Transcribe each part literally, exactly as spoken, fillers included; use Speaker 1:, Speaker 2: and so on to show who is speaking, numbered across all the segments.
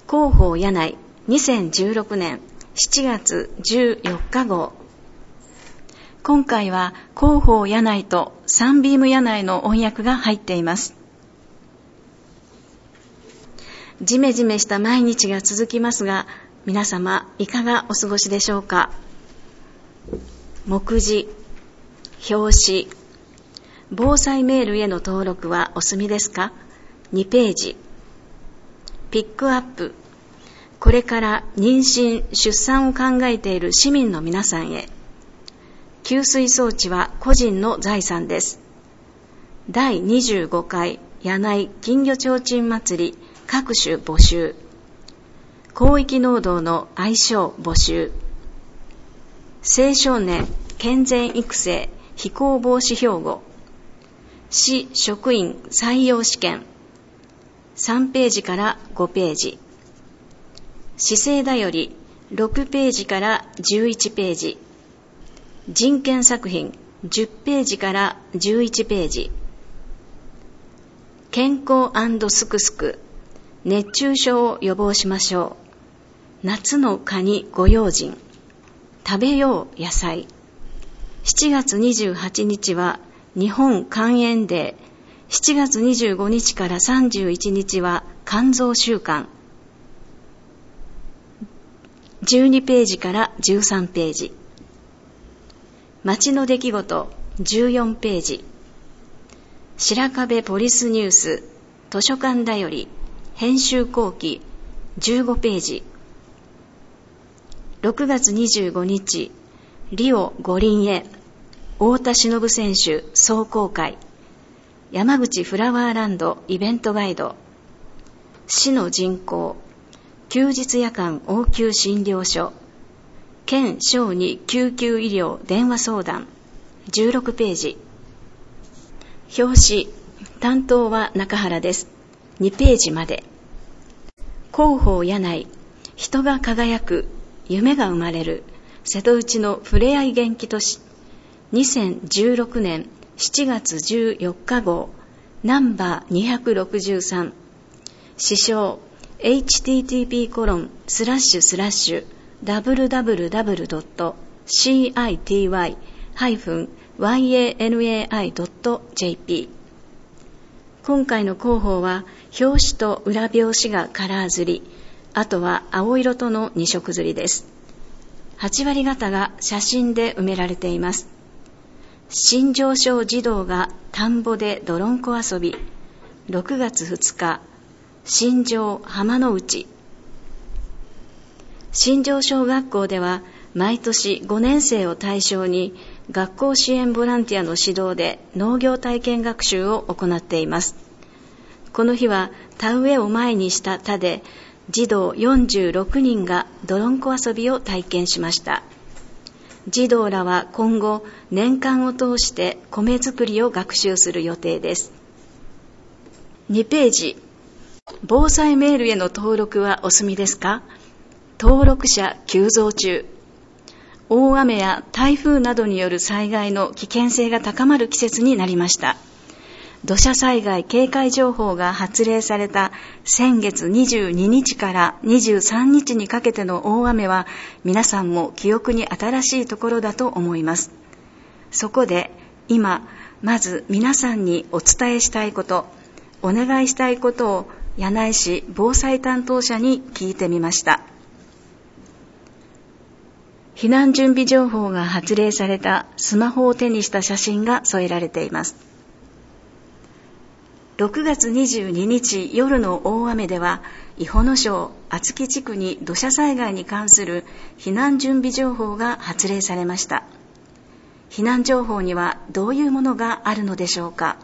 Speaker 1: 広報柳井にせんじゅうろくねんしちがつじゅうよっか号。今回は広報柳井とサンビーム柳井の音訳が入っています。ジメジメした毎日が続きますが、皆様いかがお過ごしでしょうか。目次、表紙、防災メールへの登録はお済みですか。にページ。ピックアップ、これから妊娠・出産を考えている市民の皆さんへ。給水装置は個人の財産です。だいにじゅうごかい柳井金魚ちょうちん祭り各種募集。広域農道の愛称募集。青少年健全育成非行防止標語。市職員採用試験。さんページからごページ。市政だよりろくページからじゅういちページ。人権作品じゅっページからじゅういちページ。健康&すくすく、熱中症を予防しましょう。夏の蚊にご用心。食べよう野菜。しちがつにじゅうはちにちは日本肝炎デー。しちがつにじゅうごにちからさんじゅういちにちは肝臓週間。じゅうにページからじゅうさんページ。街の出来事じゅうよんページ。白壁ポリスニュース図書館だより編集後期じゅうごページ。ろくがつにじゅうごにちリオ五輪へ太田忍選手壮行会。山口フラワーランドイベントガイド。市の人口休日夜間応急診療所。県小児救急医療電話相談じゅうろくページ。表紙担当は中原です。にページまで。広報柳井、人が輝く、夢が生まれる瀬戸内のふれあい元気都市。にせんじゅうろくねんしちがつじゅうよっか号ナンバーにひゃくろくじゅうさん。支障 エイチティーティーピーコロンスラッシュスラッシュダブリュダブリュダブリュドットシーアイティーワイハイフンワイエーエヌエーアイドットジェーピー。 今回の広報は表紙と裏表紙がカラー刷り、あとは青色とのに色刷りです。はちわりがたが写真で埋められています。新庄小児童が田んぼで泥んこ遊び。ろくがつふつか新庄浜の内。新庄小学校では毎年ごねんせいを対象に学校支援ボランティアの指導で農業体験学習を行っています。この日は田植えを前にした田で児童よんじゅうろくにんが泥んこ遊びを体験しました。児童らは今後年間を通して米作りを学習する予定です。にページ。防災メールへの登録はお済みですか。登録者急増中。大雨や台風などによる災害の危険性が高まる季節になりました。土砂災害警戒情報が発令された先月にじゅうににちからにじゅうさんにちにかけての大雨は皆さんも記憶に新しいところだと思います。そこで今まず皆さんにお伝えしたいこと、お願いしたいことを柳井市防災担当者に聞いてみました。避難準備情報が発令されたスマホを手にした写真が添えられています。ろくがつにじゅうににち夜の大雨では、伊保野町厚木地区に土砂災害に関する避難準備情報が発令されました。避難情報にはどういうものがあるのでしょうか。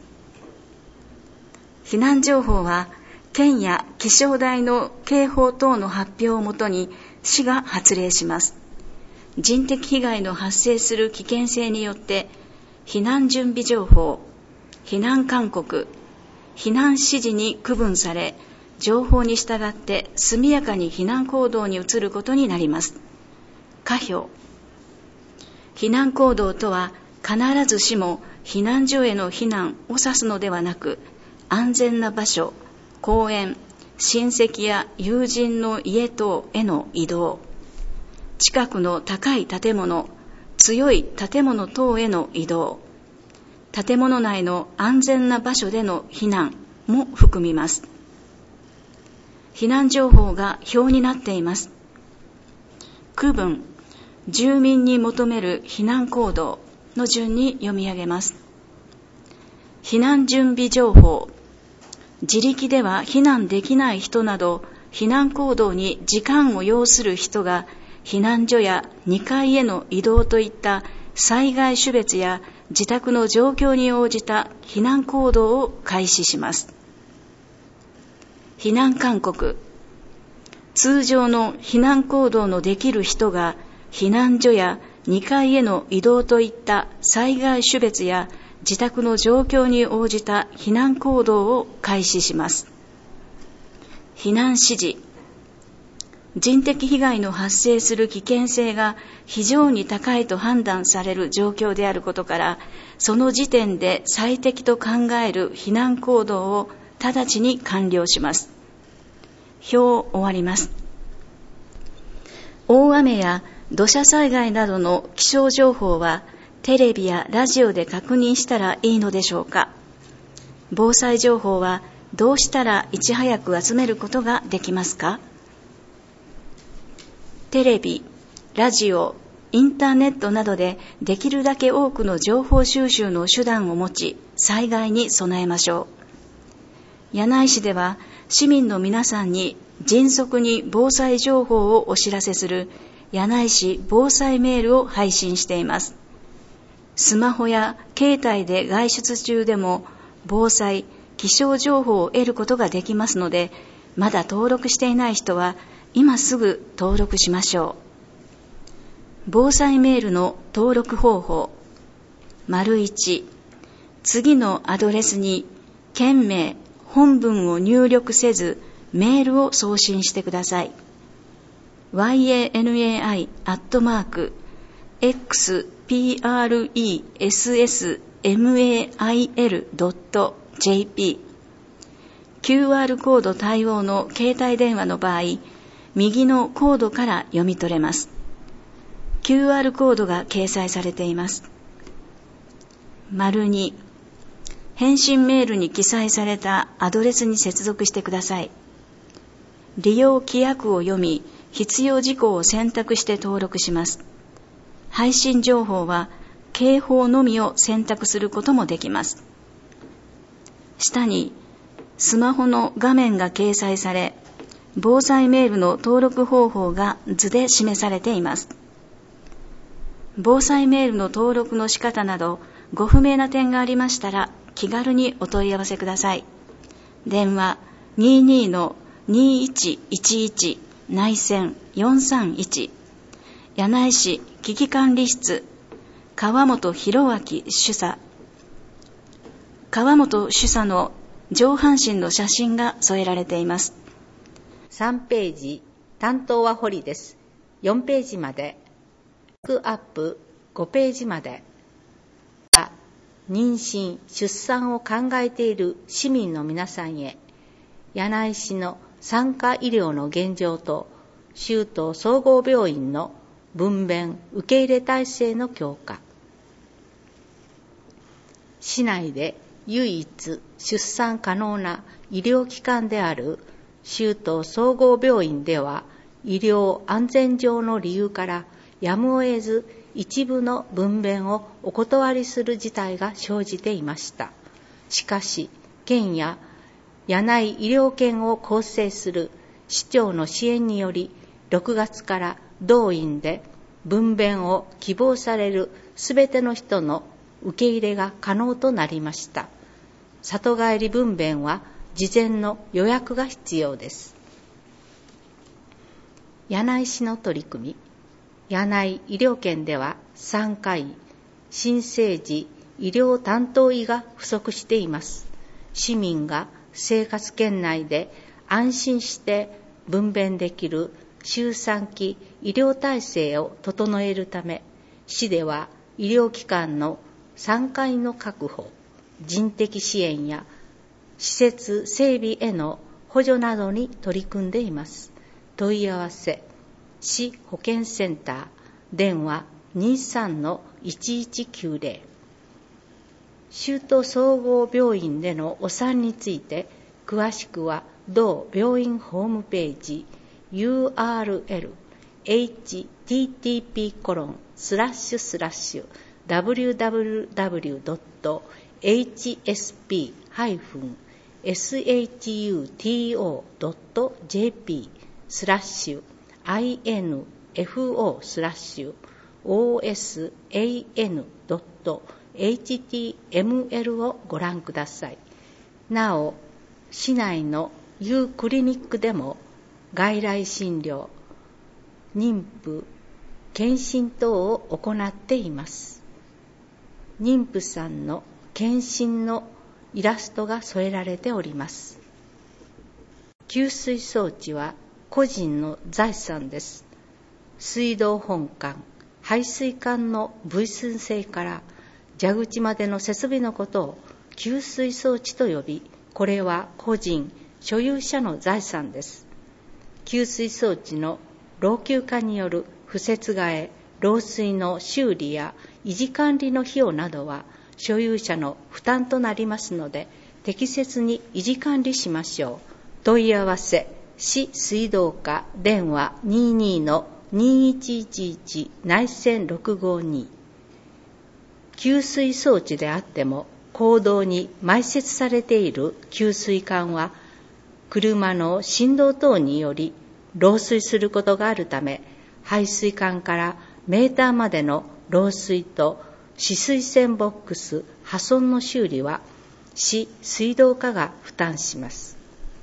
Speaker 1: 避難情報は、県や気象台の警報等の発表をもとに市が発令します。人的被害の発生する危険性によって、避難準備情報、避難勧告、避難指示に区分され、情報に従って速やかに避難行動に移ることになります。可評。避難行動とは必ずしも避難所への避難を指すのではなく、安全な場所、公園、 親戚や友人の家等への移動、近くの高い建物、強い建物等への移動、建物内の安全な場所での避難も含みます。避難情報が表になっています。区分、住民に求める避難行動の順に読み上げます。避難準備情報、自力では避難できない人など、避難行動に時間を要する人が避難所やにかいへの移動といった災害種別や自宅の状況に応じた避難行動を開始します。避難勧告、通常の避難行動のできる人が避難所やにかいへの移動といった災害種別や自宅の状況に応じた避難行動を開始します。避難指示、人的被害の発生する危険性が非常に高いと判断される状況であることから、その時点で最適と考える避難行動を直ちに完了します。表終わります。大雨や土砂災害などの気象情報はテレビやラジオで確認したらいいのでしょうか。防災情報はどうしたらいち早く集めることができますか。テレビ、ラジオ、インターネットなどでできるだけ多くの情報収集の手段を持ち、災害に備えましょう。柳井市では市民の皆さんに迅速に防災情報をお知らせする柳井市防災メールを配信しています。スマホや携帯で外出中でも防災、気象情報を得ることができますので、まだ登録していない人は今すぐ登録しましょう。防災メールの登録方法。丸いち、次のアドレスに件名、本文を入力せずメールを送信してください。ワイエーエヌエーアイ アットマーク エックスピーアールイーエスエスエムエーアイエル ドット ジェーピー キューアール コード対応の携帯電話の場合、右のコードから読み取れます。キューアール コードが掲載されています。丸に、返信メールに記載されたアドレスに接続してください。利用規約を読み、必要事項を選択して登録します。配信情報は警報のみを選択することもできます。下にスマホの画面が掲載され、防災メールの登録方法が図で示されています。防災メールの登録の仕方などご不明な点がありましたら気軽にお問い合わせください。電話 にじゅうに の にじゅういちいちいち 内線よんさんいち、柳井市危機管理室、川本博明主査。川本主査の上半身の写真が添えられています。
Speaker 2: さんページ、担当は堀です。よんページまで。バックアップごページまで。妊娠・出産を考えている市民の皆さんへ、柳井市の産科医療の現状と州都総合病院の分娩受け入れ体制の強化。市内で唯一出産可能な医療機関である州都総合病院では、医療安全上の理由からやむを得ず一部の分娩をお断りする事態が生じていました。しかし、県や柳井医療圏を構成する市長の支援により、ろくがつから同院で分娩を希望されるすべての人の受け入れが可能となりました。里帰り分娩は事前の予約が必要です。柳井市の取り組み。柳井医療圏ではさんかい新生児医療担当医が不足しています。市民が生活圏内で安心して分娩できる周産期医療体制を整えるため、市では医療機関のさんかいの確保、人的支援や施設整備への補助などに取り組んでいます。問い合わせ、市保健センター、電話 にさんのいちいちきゅうぜろ。州都総合病院でのお産について、詳しくは同病院ホームページ ユーアールエル エイチティーティーピーコロンスラッシュスラッシュダブリューダブリューダブリュードットエイチエスピーハイフンエスエイチユーティーオードットジェーピースラッシュアイエヌエフオースラッシュオーエスエーエヌドットエイチティーエムエル をご覧ください。なお、市内の U クリニックでも外来診療、妊婦、検診等を行っています。妊婦さんの検診のイラストが添えられております。給水装置は個人の財産です。水道本管、排水管の部水性から蛇口までの設備のことを給水装置と呼び、これは個人、所有者の財産です。給水装置の老朽化による敷設替え、漏水の修理や維持管理の費用などは所有者の負担となりますので、適切に維持管理しましょう。問い合わせ、市水道課電話 にじゅうにのにいちいちいち 内線ろくごに。給水装置であっても、公道に埋設されている給水管は、車の振動等により漏水することがあるため、排水管からメーターまでの漏水と止水栓ボックス破損の修理は、市水道課が負担します。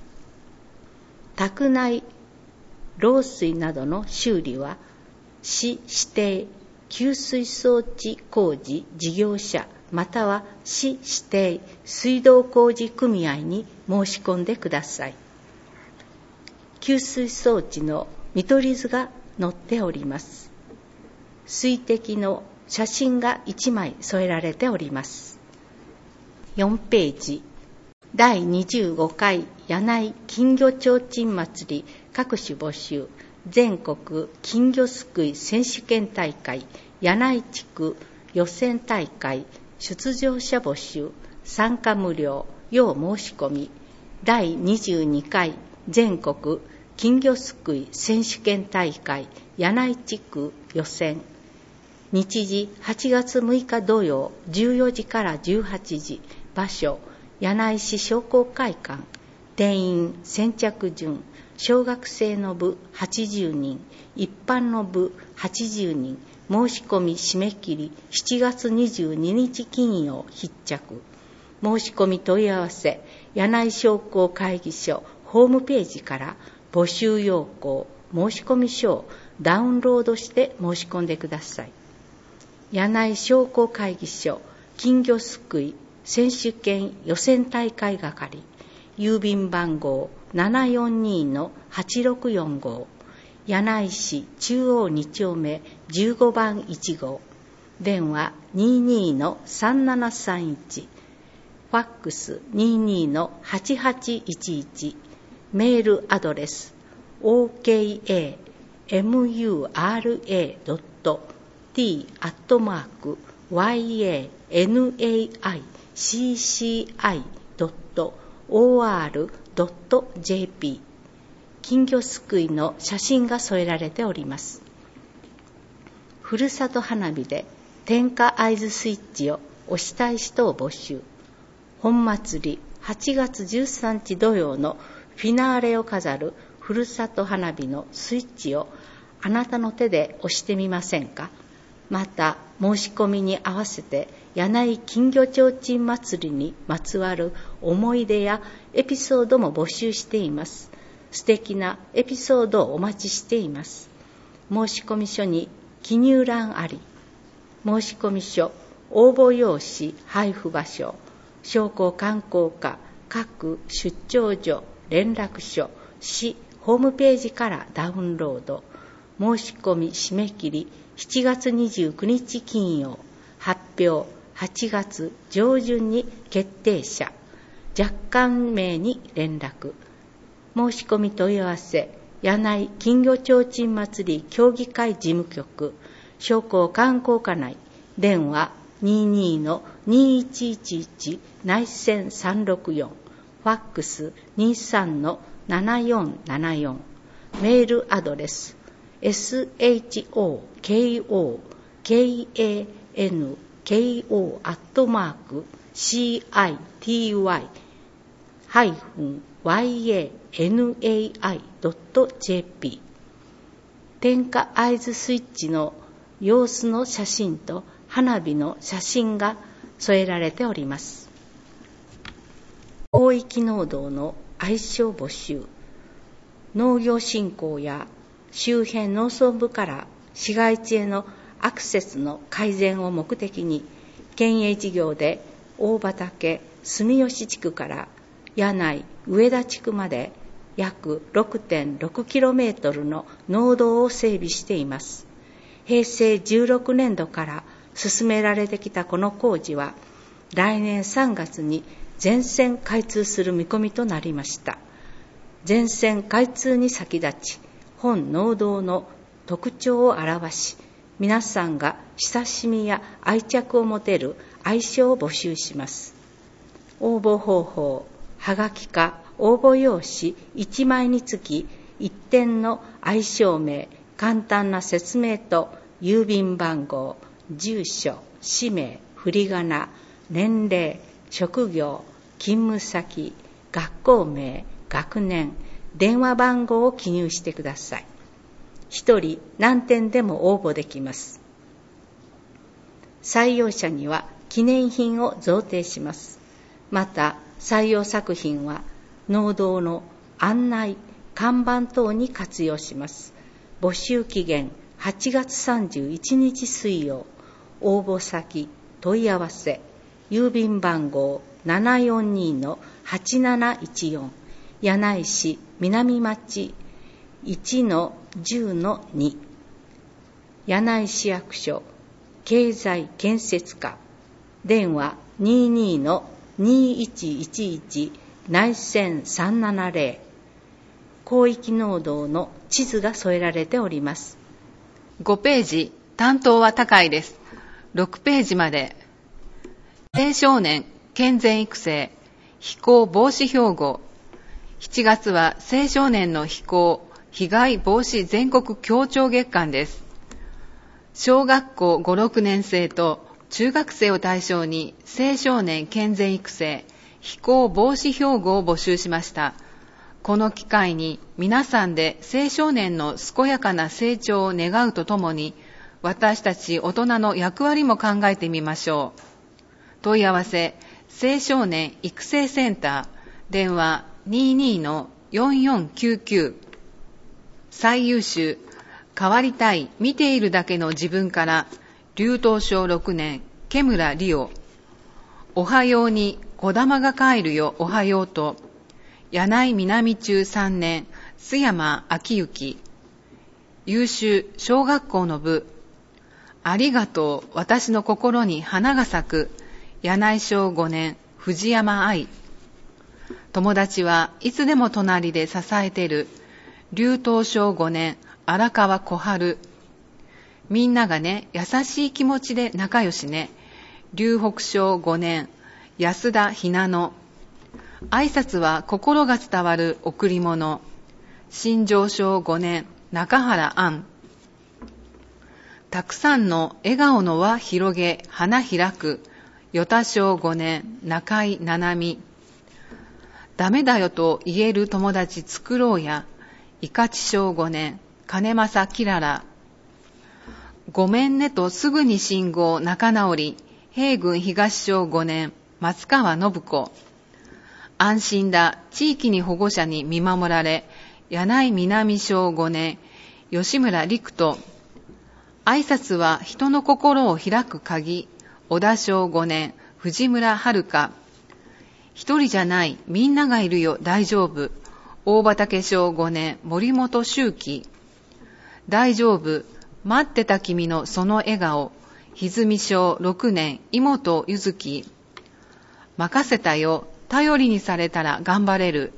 Speaker 2: 宅内漏水などの修理は、市指定給水装置工事事業者または市指定水道工事組合に申し込んでください。給水装置の見取り図が載っております。水滴の写真がいちまい添えられております。よんページ、だいにじゅうごかい柳井金魚ちょうちん祭り各種募集全国金魚すくい選手権大会柳井地区予選大会出場者募集参加無料要申し込みだいにじゅうにかい全国金魚すくい選手権大会柳井地区予選日時はちがつむいか土曜じゅうよじからじゅうはちじ場所柳井市商工会館定員先着順小学生の部はちじゅうにん一般の部はちじゅうにん申し込み締め切りしちがつにじゅうににち金曜必着申し込み問い合わせ柳井商工会議所ホームページから募集要項申し込み書をダウンロードして申し込んでください。柳井商工会議所金魚すくい選手権予選大会係郵便番号 ななよんにのはちろくよんご 柳井市中央に丁目じゅうごばんいちごう電話 にじゅうにのさんななさんいち ファックス にじゅうにのはちはちいちいちメールアドレス オーケーエーエムユーアールエードットティー アットマーク ワイエーエヌエーアイシーシーアイドットオーアールドットジェーピー 金魚すくいの写真が添えられております。ふるさと花火で点火合図スイッチを押したい人を募集本祭りはちがつじゅうさんにち土曜のフィナーレを飾るふるさと花火のスイッチをあなたの手で押してみませんか。また申し込みに合わせて柳井金魚ちょうちん祭りにまつわる思い出やエピソードも募集しています。素敵なエピソードをお待ちしています。申し込み書に記入欄あり申し込み書応募用紙配布場所商工観光課各出張所連絡書市ホームページからダウンロード申し込み締め切りしちがつにじゅうくにち金曜発表はちがつ上旬に決定者若干名に連絡申し込み問い合わせ、柳井金魚ちょうちん祭り協議会事務局、商工観光課内、電話 にじゅうに の にいちいちいち 内線さんろくよん、ファックス にじゅうさん の ななよんななよん、メールアドレス エスエイチオーケーオーケーエーエヌケーオー アットマーク シーアイティーワイ ハイフン ワイエーエヌエーアイ ドット ジェーピー 点火合図スイッチの様子の写真と花火の写真が添えられております。広域農道の愛称募集、農業振興や周辺農村部から市街地へのアクセスの改善を目的に、県営事業で大畑住吉地区から柳井上田地区まで約 ろくてんろくキロメートル の農道を整備しています。へいせいじゅうろくねんどから進められてきたこの工事は、来年さんがつに全線開通する見込みとなりました。全線開通に先立ち、本農道の特徴を表し、皆さんが親しみや愛着を持てる愛称を募集します。応募方法、はがきか応募用紙いちまいにつきいってんの愛称名、簡単な説明と郵便番号、住所、氏名、振り仮名、年齢、職業、勤務先、学校名、学年、電話番号を記入してください。一人何点でも応募できます。採用者には記念品を贈呈します。また、採用作品は農道の案内、看板等に活用します。募集期限はちがつさんじゅういちにち水曜。応募先、問い合わせ、郵便番号 ななよんに の はちなないちよん、柳井市南町 いちのじゅうのに、柳井市役所経済建設課、電話 にじゅうに の にいちいちいち 内線さんななゼロ、広域農道の地図が添えられております。
Speaker 3: ごページ、担当は高いです。ろくページまで。青少年健全育成非行防止標語。しちがつは青少年の非行被害防止全国協調月間です。小学校ご、ろくねんせいと中学生を対象に青少年健全育成非行防止標語を募集しました。この機会に皆さんで青少年の健やかな成長を願うとともに、私たち大人の役割も考えてみましょう。問い合わせ、青少年育成センター、電話 にじゅうに の よんよんきゅうきゅう。最優秀、変わりたい、見ているだけの自分から、竜東小ろくねん、毛村理央。おはように、こだまが帰るよ、おはようと。柳井南中さんねん、須山昭之。優秀、小学校の部。ありがとう、私の心に花が咲く。柳井小ごねん、藤山愛。友達はいつでも隣で支えてる。竜東小ごねん、荒川小春。みんながね、優しい気持ちで仲良しね。竜北小ごねん、安田ひなの。挨拶は心が伝わる贈り物。新庄小ごねん、中原杏。たくさんの笑顔の輪広げ、花開く。与田小ごねん、中井七海。ダメだよと言える友達作ろうや。伊勝小ごねん、金正きらら。ごめんねとすぐに信号仲直り。平郡東小ごねん、松川信子。安心だ、地域に保護者に見守られ。柳井南小ごねん、吉村陸斗。挨拶は人の心を開く鍵。小田小ごねん、藤村遥。一人じゃない、みんながいるよ、大丈夫。大畑小ごねん、森本周輝。大丈夫、待ってた君のその笑顔。歪み小ろくねん、妹ゆずき。任せたよ、頼りにされたら頑張れる。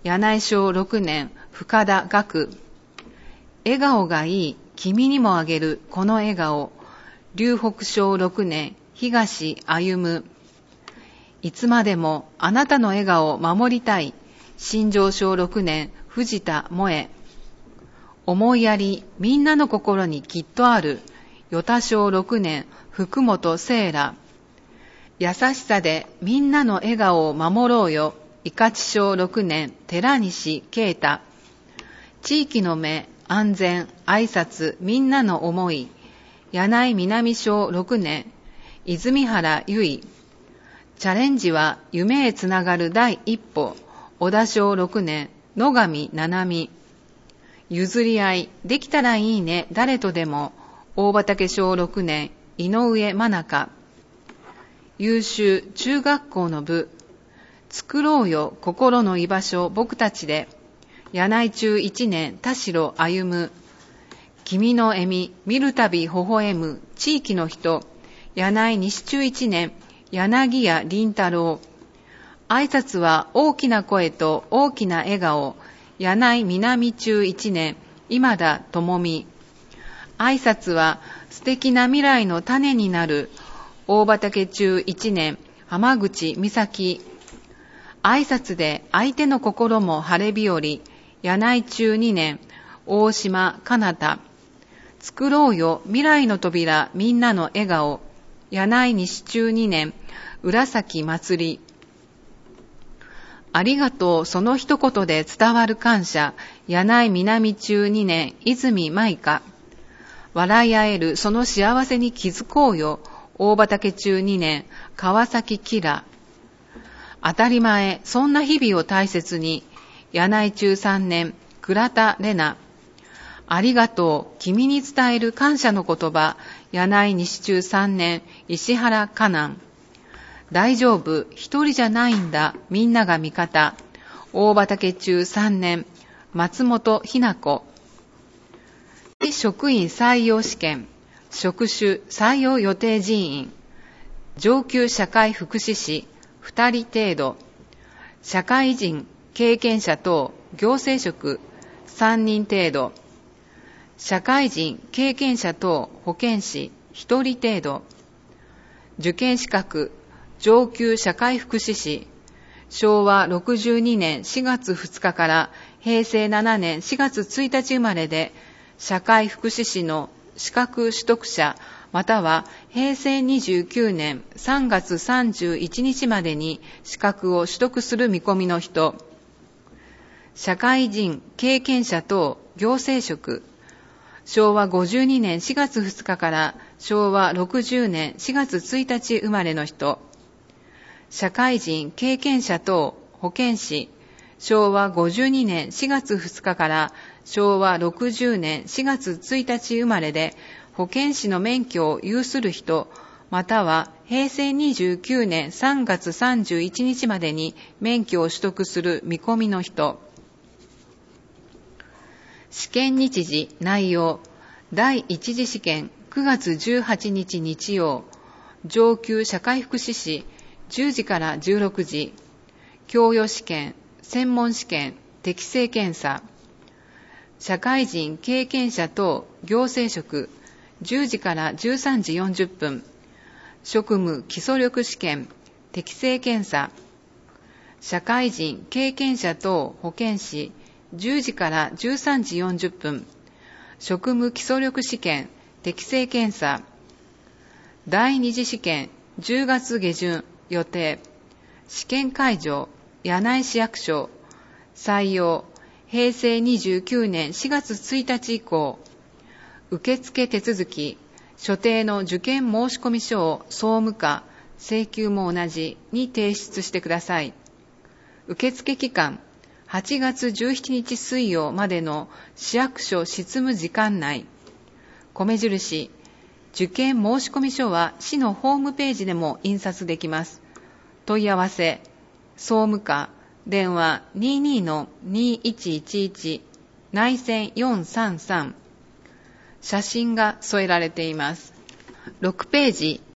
Speaker 3: 柳井小ろくねん深田学。笑顔がいい、君にもあげるこの笑顔。龍北小ろくねん東歩。いつまでもあなたの笑顔を守りたい。新庄小ろくねん藤田萌。思いやり、みんなの心にきっとある。与田小ろくねん福本聖羅。優しさでみんなの笑顔を守ろうよ。伊勝小ろくねん寺西啓太。地域の目、安全、挨拶、みんなの思い。柳井南小ろくねん泉原由衣。チャレンジは夢へつながる第一歩。小田小ろくねん野上七海。譲り合い、できたらいいね、誰とでも。大畑小ろくねん井上真中。優秀中学校の部。作ろうよ心の居場所僕たちで。柳井中いちねん田代歩。君の笑み見るたび微笑む地域の人。柳井西中いちねん柳家凛太郎。挨拶は大きな声と大きな笑顔。柳井南中いちねん今田智美。挨拶は素敵な未来の種になる。大畑中いちねん浜口美咲。挨拶で相手の心も晴れ日和。柳井中にねん大島かなた。作ろうよ未来の扉みんなの笑顔。柳井西中にねん浦崎祭り。ありがとうその一言で伝わる感謝。柳井南中にねん泉舞香。笑い合えるその幸せに気づこうよ。大畑中にねん川崎キラ。当たり前そんな日々を大切に。柳井中さんねん倉田玲奈。ありがとう君に伝える感謝の言葉。柳井西中さんねん石原香南。大丈夫一人じゃないんだみんなが味方。大畑中さんねん松本ひな子。職員採用試験職種採用予定人員。上級社会福祉士ふたり程度。社会人経験者等行政職さんにん程度。社会人経験者等保健師ひとり程度。受験資格上級社会福祉士。昭和ろくじゅうにねんしがつふつかから平成ななねんしがつついたち生まれで、社会福祉士の資格取得者または平成にじゅうきゅうねんさんがつさんじゅういちにちまでに資格を取得する見込みの人。社会人経験者等行政職。昭和ごじゅうにねんしがつふつかから昭和ろくじゅうねんしがつついたち生まれの人。社会人経験者等保健師。昭和ごじゅうにねんしがつふつかから昭和ろくじゅうねんしがつついたち生まれで保健師の免許を有する人または平成にじゅうきゅうねんさんがつさんじゅういちにちまでに免許を取得する見込みの人。試験日時内容。第一次試験くがつじゅうはちにち日曜。上級社会福祉士じゅうじからじゅうろくじ。教養試験専門試験適性検査。社会人経験者等行政職じゅうじからじゅうさんじよんじゅっぷん。職務基礎力試験適性検査。社会人経験者等保健師じゅうじからじゅうさんじよんじゅっぷん。職務基礎力試験適性検査。第二次試験じゅうがつげじゅん予定。試験会場柳井市役所。採用平成にじゅうきゅうねんしがつついたち以降。受付手続き所定の受験申込書を総務課請求も同じに提出してください。受付期間はちがつじゅうしちにち水曜までの市役所執務時間内。米印受験申込書は市のホームページでも印刷できます。問い合わせ総務課電話 にじゅうにのにいちいちいち 内線よんさんさん。写真が添えられています。ろくページ